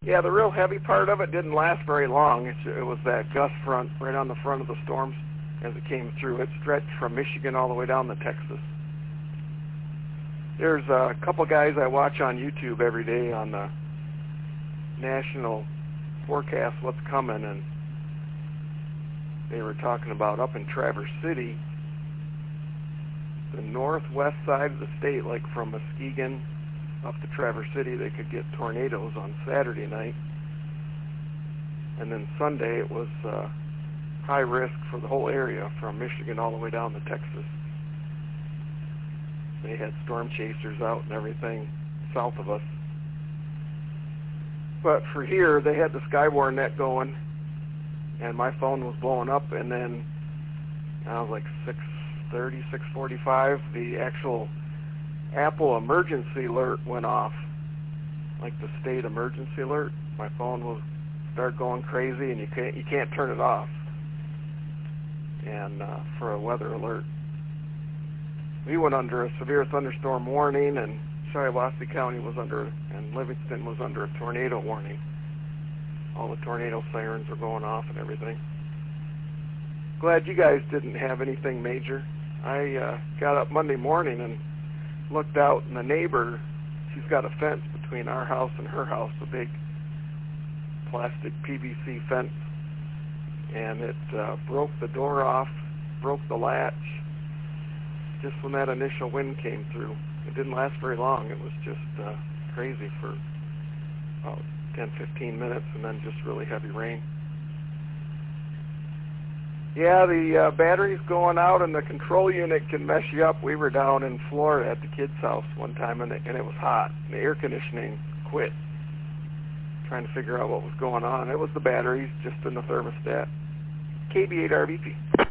Yeah, the real heavy part of it didn't last very long. It was that gust front right on the front of the storms as it came through. It stretched from Michigan all the way down to Texas. There's a couple guys I watch on YouTube every day on the national forecast what's coming, and they were talking about up in Traverse City, the northwest side of the state, like from Muskegon up to Traverse City, they could get tornadoes on Saturday night. And then Sunday it was high risk for the whole area from Michigan all the way down to Texas. They had storm chasers out and everything south of us. But for here, they had the Skywarn net going, and my phone was blowing up, and then I was like 6:30, 6:45, the actual Apple emergency alert went off, like the state emergency alert. My phone will start going crazy, and you can't turn it off. And for a weather alert, we went under a severe thunderstorm warning, and Shiawassee County was under, and Livingston was under a tornado warning. All the tornado sirens were going off and everything. Glad you guys didn't have anything major. I got up Monday morning and looked out, and the neighbor, she's got a fence between our house and her house, a big plastic PVC fence, and it broke the door off, broke the latch, just when that initial wind came through. It didn't last very long. It was just crazy for about 10-15 minutes, and then just really heavy rain. Yeah, the batteries going out and the control unit can mess you up. We were down in Florida at the kids' house one time, and it was hot. The air conditioning quit. Trying to figure out what was going on. It was the batteries just in the thermostat. KB8RVP.